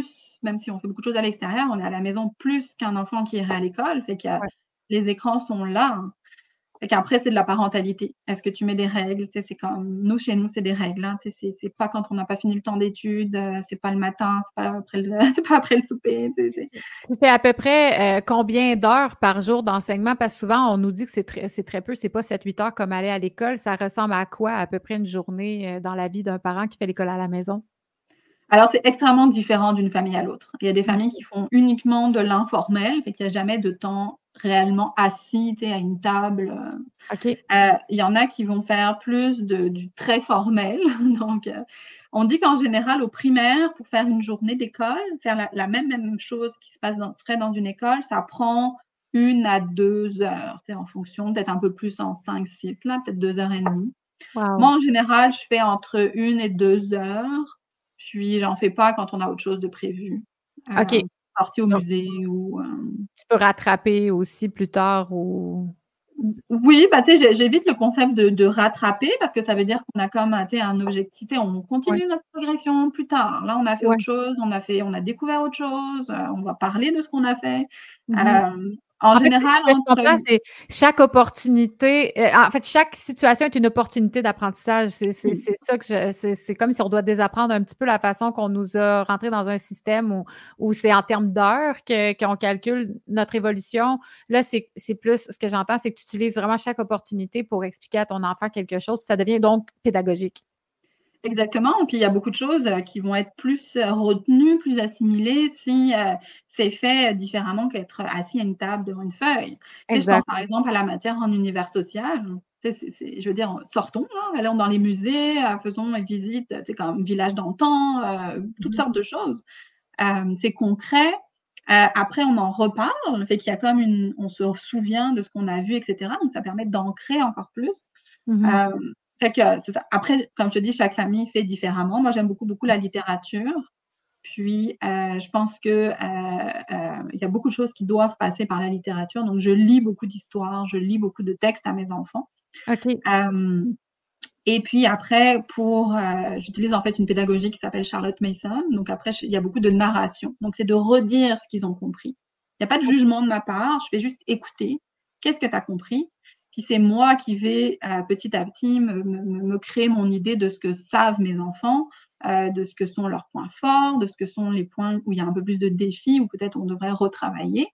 même si on fait beaucoup de choses à l'extérieur, on est à la maison plus qu'un enfant qui irait à l'école, fait que Ouais. les écrans sont là. Fait qu'après, c'est de la parentalité. Est-ce que tu mets des règles? Tu sais, c'est comme nous, chez nous, c'est des règles, hein. Tu sais, c'est c'est pas quand on n'a pas fini le temps d'études, heu, c'est pas le matin, c'est pas après le c'est pas après le souper, tu sais, c'est Tu fais à peu près, heu, combien d'heures par jour d'enseignement? Parce que souvent, on nous dit que c'est très c'est très peu, c'est pas sept huit heures comme aller à l'école. Ça ressemble à quoi, à peu près, une journée, heu, dans la vie d'un parent qui fait l'école à la maison? Alors, c'est extrêmement différent d'une famille à l'autre. Il y a des familles qui OK. font uniquement de l'informel, fait qu'il y a jamais de temps réellement assis, tu sais, à une table, heu OK. heu, il y en a qui vont faire plus de du très formel. Donc, heu, on dit qu'en général, au primaire, pour faire une journée d'école, faire la la même même chose qui se passe dans serait dans une école, ça prend une à deux heures, tu sais, en fonction, peut-être un peu plus en cinq six là, peut-être deux heures et demie. Moi, Wow! en général, je fais entre une et deux heures, puis j'en fais pas quand on a autre chose de prévu, heu, OK. sortie au Donc musée ou, hem tu peux rattraper aussi plus tard ou oui, bah, tu sais, j'é j'évite le concept de de rattraper parce que ça veut dire qu'on a comme un tu sais, un objectif, tu sais, on Ouais. continue notre progression plus tard. Là, on a fait Ouais. autre chose, on a fait on a découvert autre chose, heu, on va parler de ce qu'on a fait. Mmh mh. Hem, en En fait, ce général, que je entre comprends, c'est chaque opportunité, heu, en fait, chaque situation est une opportunité d'apprentissage. C'est c'est oui. c'est ça que je c'est c'est comme si on doit désapprendre un petit peu la façon qu'on nous a rentrés dans un système où où c'est en termes d'heures que qu'on calcule notre évolution. Là, c'est c'est plus ce que j'entends, c'est que tu utilises vraiment chaque opportunité pour expliquer à ton enfant quelque chose, puis ça devient donc pédagogique. Exactement, puis il y a beaucoup de choses, heu, qui vont être plus, heu, retenues, plus assimilées si, heu, c'est fait différemment qu'être assis à une table devant une feuille. Tu sais, je pense Exact. par exemple à la matière en univers social. Tu sais, c'est c'est je veux dire, sortons, hein, allons dans les musées, heu, faisons une visite, tu sais, comme Village d'antan, heu, toutes Mmh. sortes de choses. Hem, c'est concret, heu, après on en reparle, fait qu'il y a comme une on se souvient de ce qu'on a vu et cetera, donc ça permet d'ancrer encore plus. Mmh. Hem, fait que c'est ça. Après, comme je te dis, chaque famille fait différemment. Moi, j'aime beaucoup, beaucoup la littérature. Puis, heu, je pense que, heu heu, il y a beaucoup de choses qui doivent passer par la littérature. Donc je lis beaucoup d'histoires, je lis beaucoup de textes à mes enfants. OK. Hem et puis après pour, heu, j'utilise en fait une pédagogie qui s'appelle Charlotte Mason. Donc après, j il y a beaucoup de narration. Donc c'est de redire ce qu'ils ont compris. Il y a pas de jugement de ma part, je fais juste écouter. Qu'est-ce que tu as compris? Puis c'est moi qui vais, heu, petit à petit me me me me créer mon idée de ce que savent mes enfants, heu, de ce que sont leurs points forts, de ce que sont les points où il y a un peu plus de défis, où peut-être on devrait retravailler.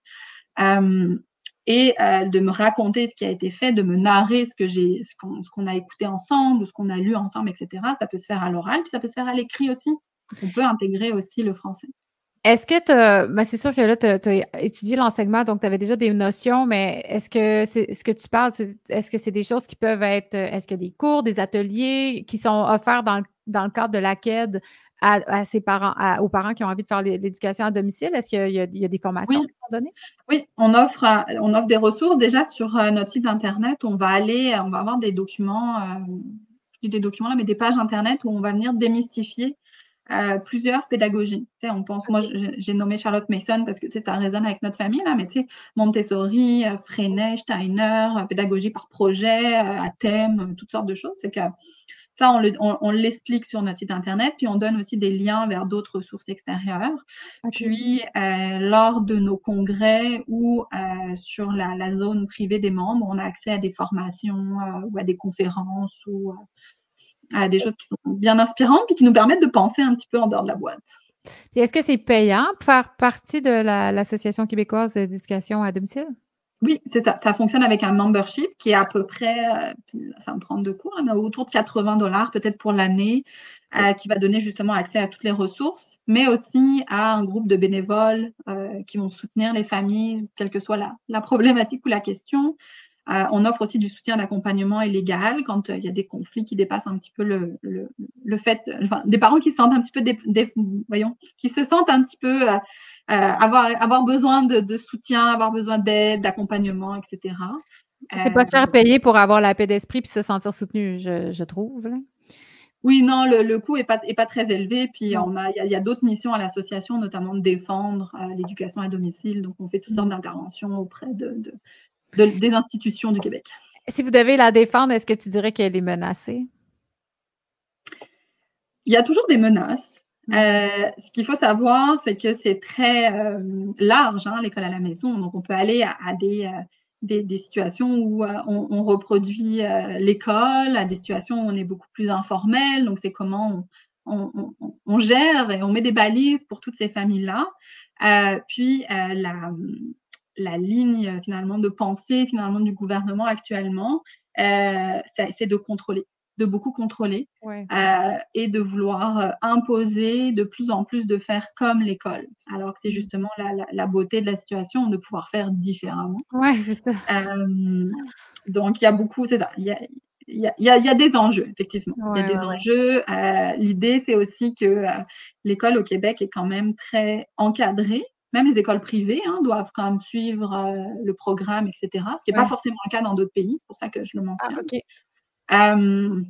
Hem et heu, de me raconter ce qui a été fait, de me narrer ce que j'ai ce qu'on ce qu'on a écouté ensemble ou ce qu'on a lu ensemble et cetera. Ça peut se faire à l'oral, puis ça peut se faire à l'écrit aussi. Donc on peut intégrer aussi le français. Est-ce que tu as ben, c'est sûr que là, tu as étudié l'enseignement, donc tu avais déjà des notions, mais est-ce que c'est ce que tu parles, c'est est-ce que c'est des choses qui peuvent être, heu, est-ce qu'il y a des cours, des ateliers qui sont offerts dans le dans le cadre de l'A Q E D à à ses parents à aux parents qui ont envie de faire l'é l'éducation à domicile? Est-ce qu'il y a il y a des formations Oui, qui sont données? oui, on offre, heu, on offre des ressources déjà sur, heu, notre site internet. On va aller, on va avoir des documents, hem, je dis des documents là, mais des pages internet où on va venir démystifier Heu, plusieurs pédagogies. Tu sais, on pense moi, OK. j'ai j'ai nommé Charlotte Mason parce que, tu sais, ça résonne avec notre famille là, mais tu sais, Montessori, heu, Freinet, Steiner, heu, pédagogie par projet, heu, à thème, heu, toutes sortes de choses. C'est que ça, on le on on l'explique sur notre site internet, puis on donne aussi des liens vers d'autres ressources extérieures. OK. Puis, heu, lors de nos congrès ou, heu, sur la la zone privée des membres, on a accès à des formations, heu, ou à des conférences ou, heu, à des choses qui sont bien inspirantes, puis qui nous permettent de penser un petit peu en dehors de la boîte. Puis est-ce que c'est payant pour faire partie de la l'Association québécoise d'éducation à domicile? Oui, c'est ça. Ça fonctionne avec un membership qui est à peu près, heu, puis ça va me prendre de court, hein, mais autour de quatre-vingts dollars peut-être pour l'année, OK. heu, qui va donner justement accès à toutes les ressources, mais aussi à un groupe de bénévoles, heu, qui vont soutenir les familles, quelle que soit la la problématique ou la question. Heu, on offre aussi du soutien d'accompagnement et légal quand, heu, il y a des conflits qui dépassent un petit peu le le le fait enfin, des parents qui se sentent un petit peu dép dép voyons, qui se sentent un petit peu, heu Heu, avoir avoir besoin de de soutien, avoir besoin d'aide, d'accompagnement et cetera. C'est pas Heu, cher payé pour avoir la paix d'esprit puis se sentir soutenu, je je trouve, là. oui, non, le le coût est pas est pas très élevé, puis Non. on a il y a il y a d'autres missions à l'association, notamment de défendre, heu, l'éducation à domicile, donc on fait toutes sortes Mmh. d'interventions auprès de de de des institutions du Québec. Si vous devez la défendre, est-ce que tu dirais qu'elle est menacée? Il y a toujours des menaces, Mmh. Heu, ce qu'il faut savoir, c'est que c'est très, hem, large, hein, l'école à la maison. Donc on peut aller à à des, heu, des des situations où, heu, on on reproduit, heu, l'école, à des situations où on est beaucoup plus informel. Donc c'est comment on on on on gère et on met des balises pour toutes ces familles-là. Heu, puis, heu, la, mmh, la ligne, heu, finalement de pensée, finalement, du gouvernement actuellement, heu, c'est c'est de contrôler, de beaucoup contrôler. Ouais. Heu et de vouloir, heu, imposer de plus en plus de faire comme l'école, alors que c'est Mmh. justement la la la beauté de la situation de pouvoir faire différemment. Ouais, c'est ça. Hem, donc il y a beaucoup c'est ça, il y a il y a il y a il y a des enjeux, effectivement. Il y a Ouais, des ouais, ouais. enjeux, heu, l'idée, c'est aussi que, heu, l'école au Québec est quand même très encadrée. Même les écoles privées, hein, doivent quand même suivre, heu, le programme et cetera, ce qui est pas Ouais. forcément le cas dans d'autres pays, c'est pour ça que je le Ah mentionne. OK. Hem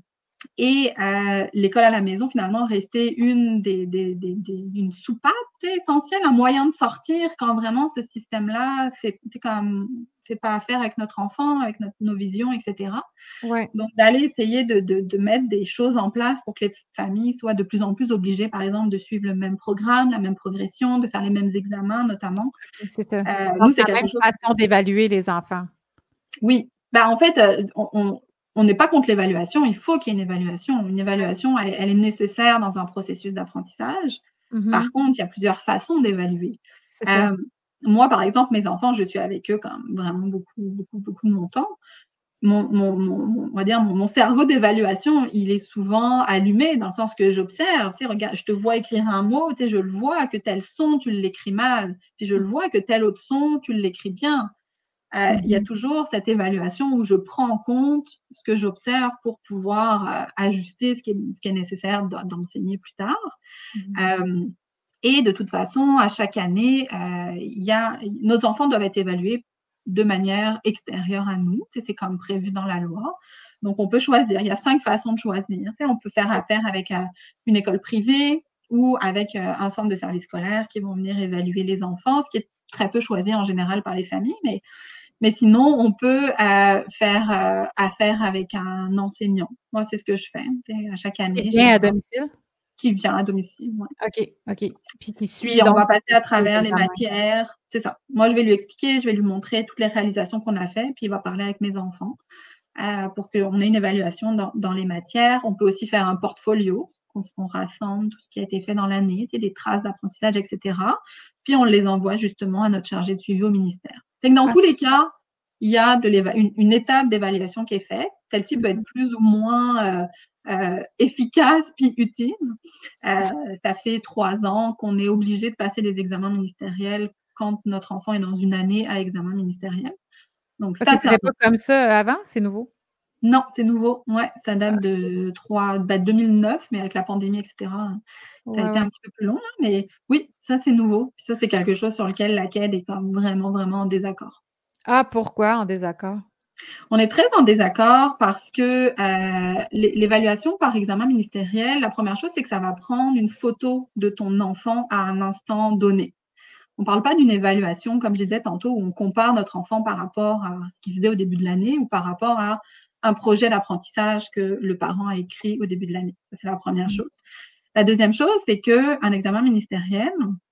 et heu, l'école à la maison, finalement, restait une des des des des une soupape, tu sais, essentielle, un moyen de sortir quand vraiment ce système-là fait tu sais, comme fait pas affaire avec notre enfant, avec notre nos visions et cetera. Ouais. Donc d'aller essayer de de de mettre des choses en place pour que les familles soient de plus en plus obligées, par exemple, de suivre le même programme, la même progression, de faire les mêmes examens, notamment. OK, c'est ça. Heu, Donc nous, c'est la quelque même chose façon d'évaluer les enfants. oui, bah, en fait, heu, on on on n'est pas contre l'évaluation, il faut qu'il y ait une évaluation. Une Ouais. évaluation, elle est elle est nécessaire dans un processus d'apprentissage. Mmh Par mh. contre, il y a plusieurs façons d'évaluer. C'est ça. Hem, moi, par exemple, mes enfants, je suis avec eux quand même vraiment beaucoup, beaucoup, beaucoup de mon temps. Mon mon mon mon on va dire mon mon cerveau d'évaluation, il est souvent allumé dans le sens que j'observe, tu sais, regarde, je te vois écrire un mot, tu sais, je le vois que tel son, tu l'écris mal, puis je Mmh. le vois que tel autre son, tu l'écris bien. Heu, Mmh il y a mh. toujours cette évaluation où je prends en compte ce que j'observe pour pouvoir, heu, ajuster ce qui est ce qui est nécessaire d'en d'enseigner plus tard. Mmh mh. Hem et de toute façon, à chaque année, heu, il y a nos enfants doivent être évalués de manière extérieure à nous. Tu sais, c'est comme prévu dans la loi. Donc on peut choisir. Il y a cinq façons de choisir. Tu sais, on peut faire OK. affaire avec, heu, une école privée ou avec, heu, un centre de services scolaires qui vont venir évaluer les enfants, ce qui est très peu choisi en général par les familles, mais mais sinon, on peut, heu, faire, heu, affaire avec un enseignant. Moi, c'est ce que je fais, tu sais, à chaque Qui année, j'ai vient à un domicile? qui vient à domicile, ouais. OK, OK. Puis qui suit Puis on donc va passer à les travers les examens. matières, c'est ça. Moi, je vais lui expliquer, je vais lui montrer toutes les réalisations qu'on a fait, puis il va parler avec mes enfants, heu, pour qu'on ait une évaluation dans dans les matières. On peut aussi faire un portfolio, qu'on on rassemble tout ce qui a été fait dans l'année, tu sais, des traces d'apprentissage et cetera. Puis on les envoie justement à notre chargé de suivi au ministère. C'est que dans Ah. tous les cas, il y a de l'éva une une étape d'évaluation qui est faite. Celle-ci Mmh peut être mh. plus ou moins, heu heu, efficace puis utile. Heu, ça fait trois ans qu'on est obligé de passer les examens ministériels quand notre enfant est dans une année à examen ministériel. Donc OK, ça, c'est c'était pas important. comme ça avant? C'est nouveau? Non, c'est nouveau. Ouais, ça Ah, date de trois bah, deux mille neuf, mais avec la pandémie et cetera, ça a ouais, été un ouais. petit peu plus long là, mais oui, ça c'est nouveau. Puis ça, c'est quelque chose sur lequel la C A D est comme vraiment, vraiment en désaccord. Ah, pourquoi en désaccord? On est très en désaccord parce que, heu, l'é l'évaluation par examen ministériel, la première chose, c'est que ça va prendre une photo de ton enfant à un instant donné. On parle pas d'une évaluation, comme je disais tantôt, où on compare notre enfant par rapport à ce qu'il faisait au début de l'année ou par rapport à un projet d'apprentissage que le parent a écrit au début de l'année. Ça, c'est la première Mmh. chose. La deuxième chose, c'est qu'un examen ministériel,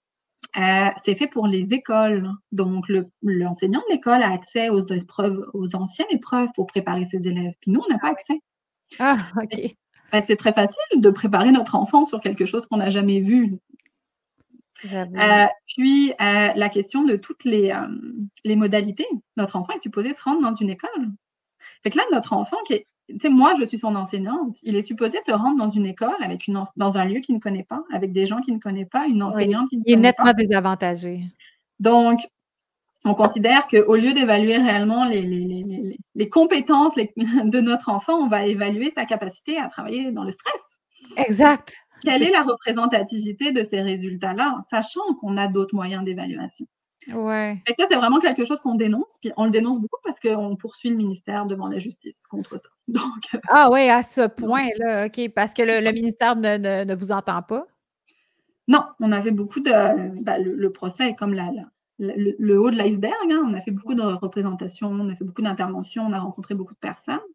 heu, c'est fait pour les écoles. Donc le l'enseignant de l'école a accès aux épreuves aux anciennes épreuves pour préparer ses élèves. Puis nous, on n'a pas accès. Ah, Et OK. bah, c'est très facile de préparer notre enfant sur quelque chose qu'on n'a jamais vu. J'avoue, ouais. Heu, puis, heu, la question de toutes les, hem, les modalités. Notre enfant est supposé se rendre dans une école. Fait que là, notre enfant qui est tu sais, moi, je suis son enseignante, il est supposé se rendre dans une école avec une ense dans un lieu qu'il ne connaît pas, avec des gens qu'il ne connaît pas, une Oui, enseignante qu'il ne il est connaît pas. nettement désavantagé. Donc, on considère qu'au lieu d'évaluer réellement les les les les les les compétences les de notre enfant, on va évaluer sa capacité à travailler dans le stress. Exact, Quelle c'est est la représentativité de ces résultats-là, sachant qu'on a d'autres moyens d'évaluation? ouais. Et ça, c'est vraiment quelque chose qu'on dénonce, puis on le dénonce beaucoup parce qu'on poursuit le ministère devant la justice contre ça. Donc, heu, Ah ouais, à ce donc point-là, OK, parce que le le ministère ne ne ne vous entend pas? non, on a fait beaucoup de bah, le le procès est comme la la le le haut de l'iceberg, hein. On a fait beaucoup de représentations, on a fait beaucoup d'interventions, on a rencontré beaucoup de personnes.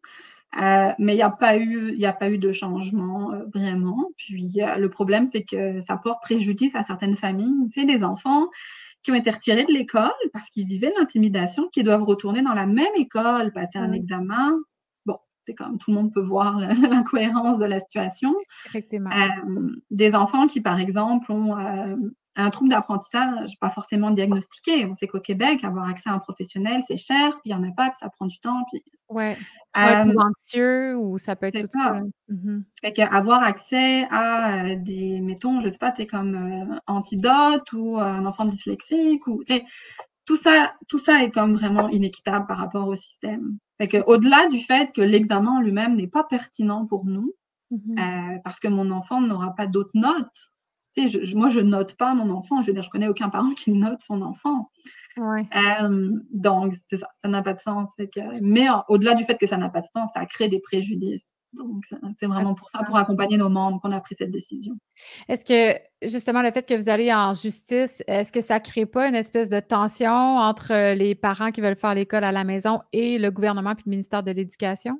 Heu, mais il y a pas eu il y a pas eu de changement, heu, vraiment. Puis, heu, le problème, c'est que ça porte préjudice à certaines familles. Tu sais, des enfants qui ont été retirés de l'école parce qu'ils vivaient l'intimidation, qui doivent retourner dans la même école, passer un Ouais. examen. Bon, c'est comme tout le monde peut voir le l'incohérence de la situation. Effectivement. Hem, des enfants qui, par exemple, ont, hem, un trouble d'apprentissage pas forcément diagnostiqué. On sait qu'au Québec, avoir accès à un professionnel, c'est cher, puis il y en a pas, puis ça prend du temps, puis Ouais. Ouais, hem, trouble anxieux ou ça peut être c'est tout ça, ça. là. Mmh mh. Fait qu'avoir accès à, heu, des mettons, je sais pas, tu sais, comme, heu, Antidote ou un enfant dyslexique ou tu sais, tout ça tout ça est comme vraiment inéquitable par rapport au système. Fait qu'au-delà du fait que l'examen en lui-même n'est pas pertinent pour nous, Mmh mh. heu, parce que mon enfant n'aura pas d'autres notes. Tu sais, je je moi, je note pas mon enfant. Je veux dire, je connais aucun parent qui note son enfant. Ouais. Hem, donc c'est ça, ça n'a pas de sens. Fait que mais en au-delà du fait que ça n'a pas de sens, ça crée des préjudices. Donc heu, c'est vraiment pour ça, Absolument. pour accompagner nos membres qu'on a pris cette décision. Est-ce que, justement, le fait que vous allez en justice, est-ce que ça crée pas une espèce de tension entre, heu, les parents qui veulent faire l'école à la maison et le gouvernement puis le ministère de l'Éducation?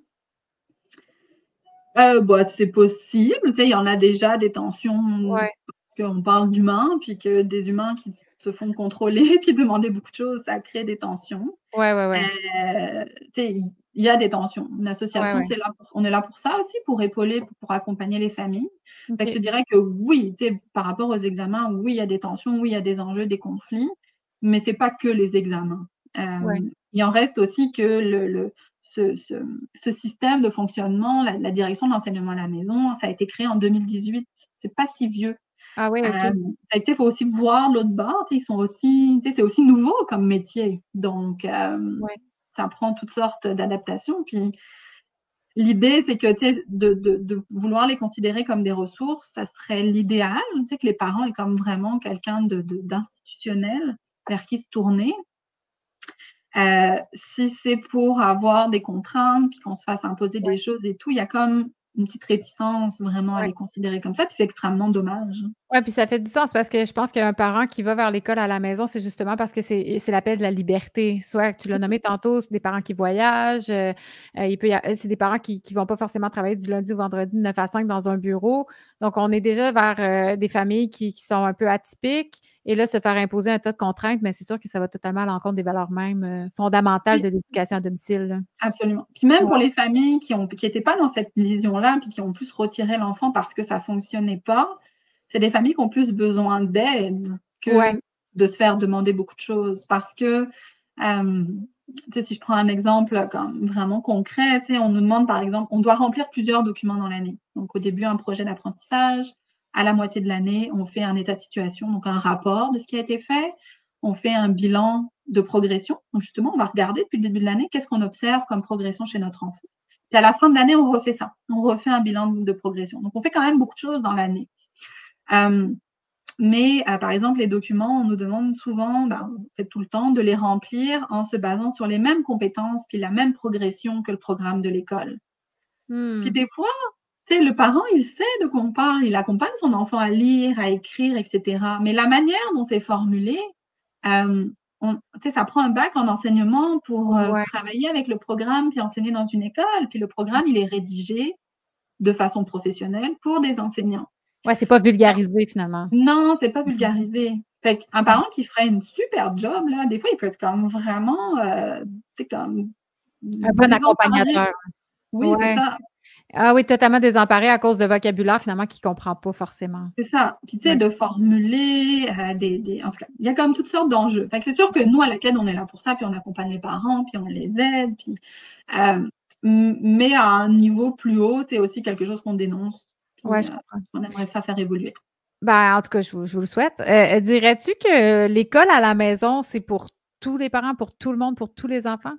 Heu, bah, c'est possible, tu sais, il y en a déjà des tensions, Ouais. qu'on parle d'humains, puis que des humains qui se font contrôler, puis demander beaucoup de choses, ça crée des tensions. Ouais, ouais, ouais. Heu, tu sais, il il y a des tensions. Une Ouais, association, ouais. c'est là pour on est là pour ça aussi, pour épauler, pour pour accompagner les familles. Fait que je te OK. dirais que oui, tu sais, par rapport aux examens, oui, il y a des tensions, oui, il y a des enjeux, des conflits, mais c'est pas que les examens. Ouais. Hem, il en reste aussi que le le ce ce, mmh, ce système de fonctionnement, la la direction de l'enseignement à la maison, ça a été créé en deux mille dix-huit. C'est pas si vieux. Ah oui, OK. Hem, fait que tu sais, il faut aussi voir l'autre bord, tu sais, ils sont aussi tu sais, c'est aussi nouveau comme métier. Donc hem, Ouais. ça prend toutes sortes d'adaptations. Puis l'idée, c'est que, tu sais, de de de vouloir les considérer comme des ressources, ça serait l'idéal, tu sais, que les parents aient comme vraiment quelqu'un de de d'institutionnel vers qui se tourner. Heu, si c'est pour avoir des contraintes, puis qu'on se fasse imposer Ouais. des choses et tout, il y a comme une petite réticence vraiment à Ouais. les considérer comme ça, puis c'est extrêmement dommage. Ouais, puis ça fait du sens parce que je pense qu'un parent qui va vers l'école à la maison, c'est justement parce que c'est c'est l'appel de la liberté. Soit tu l'as nommé tantôt, c'est des parents qui voyagent, heu heu, il peut y a c'est des parents qui qui vont pas forcément travailler du lundi au vendredi de neuf à cinq dans un bureau. Donc on est déjà vers, heu, des familles qui qui sont un peu atypiques et là, se faire imposer un tas de contraintes, mais c'est sûr que ça va totalement à l'encontre des valeurs mêmes, heu, fondamentales Oui. de l'éducation à domicile, là. Absolument. Puis même pour Ouais. les familles qui ont qui étaient pas dans cette vision-là, puis qui ont plus retiré l'enfant parce que ça fonctionnait pas, c'est des familles qui ont plus besoin d'aide Ouais. que de se faire demander beaucoup de choses. Parce que, hem, tu sais, si je prends un exemple comme vraiment concret, tu sais, on nous demande par exemple, on doit remplir plusieurs documents dans l'année. Donc au début, un projet d'apprentissage, à la moitié de l'année, on fait un état de situation, donc un rapport de ce qui a été fait. On fait un bilan de progression. Donc justement, on va regarder depuis le début de l'année, qu'est-ce qu'on observe comme progression chez notre enfant. Puis à la fin de l'année, on refait ça. On refait un bilan de progression. Donc on fait quand même beaucoup de choses dans l'année. Hem, mais heu, par exemple, les documents, on nous demande souvent, ben, on fait tout le temps, de les remplir en se basant sur les mêmes compétences, puis la même progression que le programme de l'école. Puis Mmh. des fois, tu sais, le parent, il sait de quoi on parle, il accompagne son enfant à lire, à écrire et cetera. Mais la manière dont c'est formulé, hem, on tu sais, ça prend un bac en enseignement pour, heu, Ouais. travailler avec le programme, puis enseigner dans une école. Puis le programme, il est rédigé de façon professionnelle pour des enseignants. Ouais, c'est pas vulgarisé finalement. Non, c'est pas Mmh mh. vulgarisé. Fait qu'un Mmh. parent qui ferait une super job là, des fois, il peut être comme vraiment, heu, tu sais, comme Un bon désemparé. accompagnateur. Oui, c'est Ouais. ça. Ah oui, totalement désemparé à cause de vocabulaire finalement qu'il comprend pas forcément. C'est ça. Puis tu sais, Ouais. de formuler, heu, des des en tout cas, il y a comme toutes sortes d'enjeux. Fait que c'est sûr que nous, à l'ACAD, on est là pour ça, puis on accompagne les parents, puis on les aide, puis hem, m mais à un niveau plus haut, c'est aussi quelque chose qu'on dénonce, Ouais, puis je heu, comprends. on aimerait ça faire évoluer. Ben, en tout cas, je vous je vous le souhaite. Heu, dirais-tu que l'école à la maison, c'est pour tous les parents, pour tout le monde, pour tous les enfants?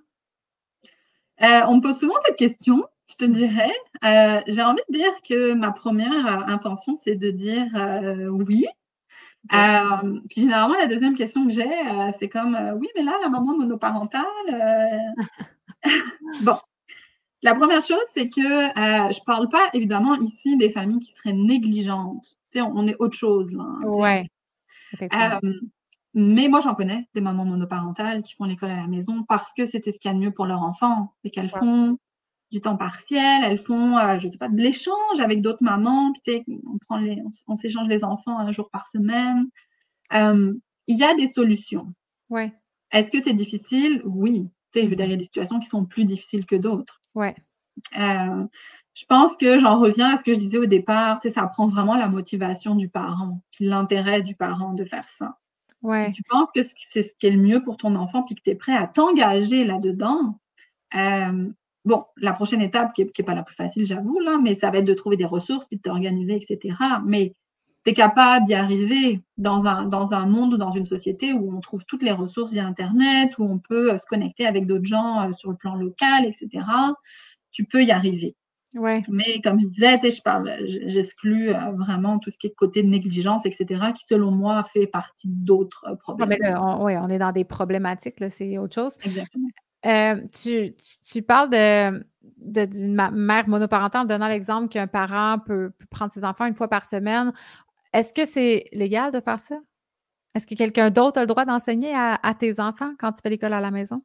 Heu, on me pose souvent cette question, je te dirais. Heu, j'ai envie de dire que ma première heu, intention, c'est de dire, heu, oui. OK. Hem, puis généralement, la deuxième question que j'ai, heu, c'est comme, heu: «Oui, mais là, la maman monoparentale, heu» bon, la première chose, c'est que, heu, je parle pas évidemment ici des familles qui seraient négligentes. Tu sais, on on est autre chose là, hein, tu sais, on Ouais, effectivement. hem, mais moi, j'en connais des mamans monoparentales qui font l'école à la maison parce que c'était ce qu'il y a de mieux pour leur enfant et qu'elles Ouais. font du temps partiel, elles font, euh, je sais pas, de l'échange avec d'autres mamans, puis on prend les, on, on s'échange les enfants un jour par semaine. Euh, il y a des solutions. Ouais. Est-ce que c'est difficile? Oui. Tu sais, je veux dire, il y a des situations qui sont plus difficiles que d'autres. Ouais. Euh, je pense que j'en reviens à ce que je disais au départ, tu sais, ça prend vraiment la motivation du parent, puis l'intérêt du parent de faire ça. Ouais. Si tu penses que c'est ce qui est le mieux pour ton enfant, puis que tu es prêt à t'engager là-dedans, euh, bon, la prochaine étape, qui n'est qui est pas la plus facile, j'avoue, là, mais ça va être de trouver des ressources, puis de t'organiser, et cetera. Mais tu es capable d'y arriver dans un, dans un monde ou dans une société où on trouve toutes les ressources via Internet, où on peut euh, se connecter avec d'autres gens euh, sur le plan local, et cetera. Tu peux y arriver. Ouais. Mais comme je disais, tu sais, je parle, j'exclus euh, vraiment tout ce qui est côté de négligence, et cetera, qui, selon moi, fait partie d'autres euh, Non, problèmes. mais là, on, ouais, on est dans des problématiques, là, c'est autre chose. Exactement. Euh, tu, tu, tu parles de, de- d'une ma- mère monoparentale en donnant l'exemple qu'un parent peut, peut prendre ses enfants une fois par semaine. Est-ce que c'est légal de faire ça? Est-ce que quelqu'un d'autre a le droit d'enseigner à, à tes enfants quand tu fais l'école à la maison?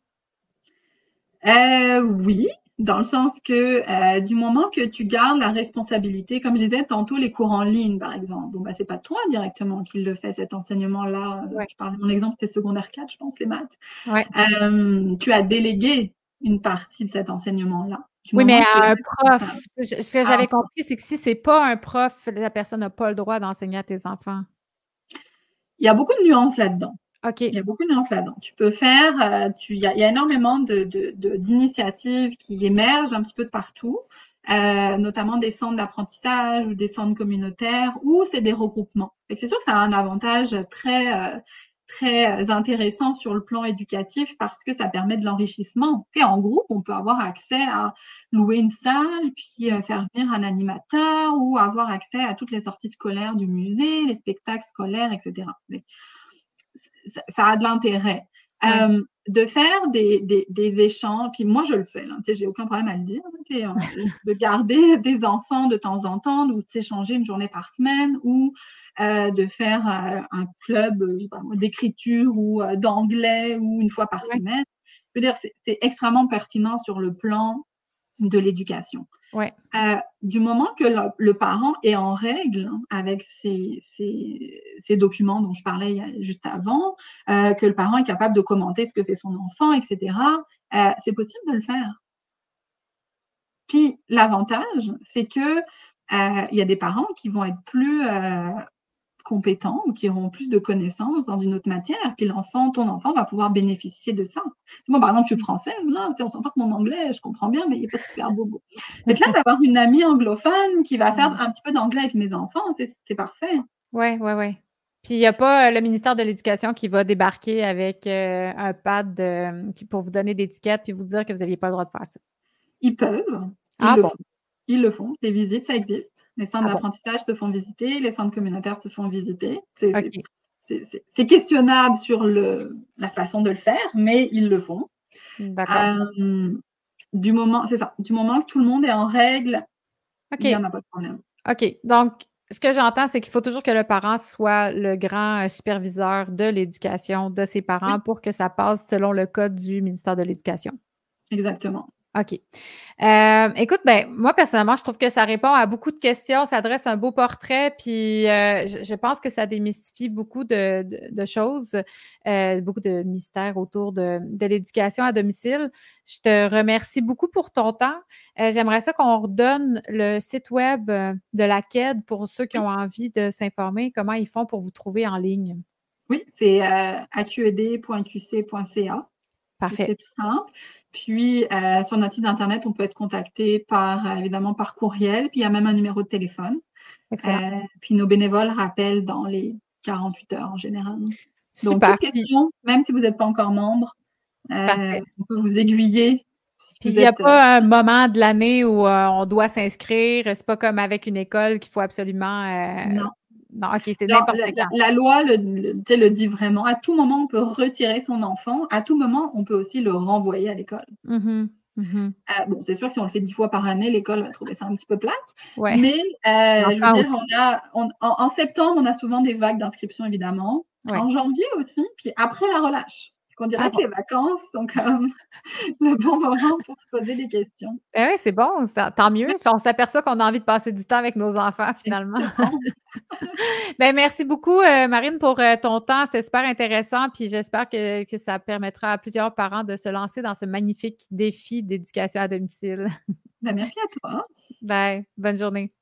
Euh, oui, dans le sens que euh, du moment que tu gardes la responsabilité, comme je disais tantôt, les cours en ligne, par exemple, bon, bah, c'est pas toi directement qui le fais, cet enseignement-là. Ouais. Je parle, mon exemple, c'était secondaire quatre, je pense, les maths. Ouais. Euh, tu as délégué une partie de cet enseignement-là. Du Oui, mais moment que tu es à un responsable. prof, je- ce que À un j'avais prof. compris, c'est que si c'est pas un prof, la personne n'a pas le droit d'enseigner à tes enfants. Il y a beaucoup de nuances là-dedans. OK. Il y a beaucoup de nuances là-dedans. Tu peux faire, euh, tu, il y a, il y a énormément de, de, de, d'initiatives qui émergent un petit peu de partout, euh, notamment des centres d'apprentissage ou des centres communautaires, ou c'est des regroupements. Et c'est sûr que ça a un avantage très, euh, très intéressant sur le plan éducatif parce que ça permet de l'enrichissement. Tu sais, en groupe, on peut avoir accès à louer une salle, puis euh, faire venir un animateur ou avoir accès à toutes les sorties scolaires du musée, les spectacles scolaires, et cetera. Mais ça, ça a de l'intérêt. Ouais. Euh, de faire des, des, des échanges, puis moi je le fais, là, tu sais, j'ai aucun problème à le dire, tu sais, euh, de garder des enfants de temps en temps, ou s'échanger une journée par semaine, ou euh, de faire euh, un club euh, je sais pas moi, d'écriture ou euh, d'anglais, ou une fois par Ouais. semaine. Je veux dire, c'est, c'est extrêmement pertinent sur le plan de l'éducation. Ouais. Euh, du moment que le, le parent est en règle avec ces, ces, ces documents dont je parlais juste avant, euh, que le parent est capable de commenter ce que fait son enfant, et cetera, euh, c'est possible de le faire. Puis l'avantage, c'est que euh, il y a des parents qui vont être plus euh, compétents ou qui auront plus de connaissances dans une autre matière, puis l'enfant, ton enfant va pouvoir bénéficier de ça. Moi, par exemple, je suis française, là, on s'entend que mon anglais, je comprends bien, mais il n'est pas super beau. Mais là, d'avoir une amie anglophone qui va faire un petit peu d'anglais avec mes enfants, c'est parfait. Oui, oui, oui. Puis il n'y a pas euh, le ministère de l'Éducation qui va débarquer avec euh, un pad de- qui, pour vous donner des tickets puis vous dire que vous n'aviez pas le droit de faire ça. Ils peuvent, ils Ah le bon? font. Ils le font. Les visites, ça existe. Les centres Ah bon. d'apprentissage se font visiter, les centres communautaires se font visiter. C'est OK. c'est- c'est- c'est questionnable sur le, la façon de le faire, mais ils le font. D'accord. Euh, du moment, c'est ça, du moment que tout le monde est en règle, il n'y OK. en a pas de problème. OK. Donc, ce que j'entends, c'est qu'il faut toujours que le parent soit le grand euh, superviseur de l'éducation de ses parents Oui, pour que ça passe selon le code du ministère de l'Éducation. exactement. OK. Euh, écoute, ben, moi, personnellement, je trouve que ça répond à beaucoup de questions, ça dresse un beau portrait, puis euh, je, je pense que ça démystifie beaucoup de, de, de choses, euh, beaucoup de mystères autour de, de l'éducation à domicile. Je te remercie beaucoup pour ton temps. Euh, j'aimerais ça qu'on redonne le site web euh, de la K E D pour ceux qui Oui, ont envie de s'informer, comment ils font pour vous trouver en ligne. oui, c'est euh, a q e d point q c point c a. Parfait. C'est tout simple. Puis, euh, sur notre site Internet, on peut être contacté par, euh, évidemment, par courriel. Puis, il y a même un numéro de téléphone. Excellent. Euh, puis, nos bénévoles rappellent dans les quarante-huit heures en général. Donc, Super. toute Puis, question, même si vous n'êtes pas encore membre, euh, parfait. on peut vous aiguiller Puis si il vous n'y a êtes. Euh, pas un moment de l'année où euh, on doit s'inscrire. C'est pas comme avec une école qu'il faut absolument. euh, non. Non, OK, c'est Non, n'importe la, la- quand. la loi le, le, tu sais, le dit vraiment. À tout moment, on peut retirer son enfant. À tout moment, on peut aussi le renvoyer à l'école. Mhm, mhm. Euh, bon, c'est sûr que si on le fait dix fois par année, l'école va trouver ça un petit peu plate. Ouais, Mais euh, je veux l'enfant dire, aussi. on a, on- en, en septembre, on a souvent des vagues d'inscription, évidemment. Ouais, En janvier aussi, puis après la relâche. qu'on dirait Ah que bon. les vacances sont comme le bon moment pour se poser des questions. Eh oui, c'est bon, ça tant mieux. Oui. Puis on s'aperçoit qu'on a envie de passer du temps avec nos enfants finalement. Exactement. Ben, merci beaucoup, heu, Marine pour, heu, ton temps. C'était super intéressant, puis j'espère que que ça permettra à plusieurs parents de se lancer dans ce magnifique défi d'éducation à domicile. Ben, merci à toi. Bye, bonne journée.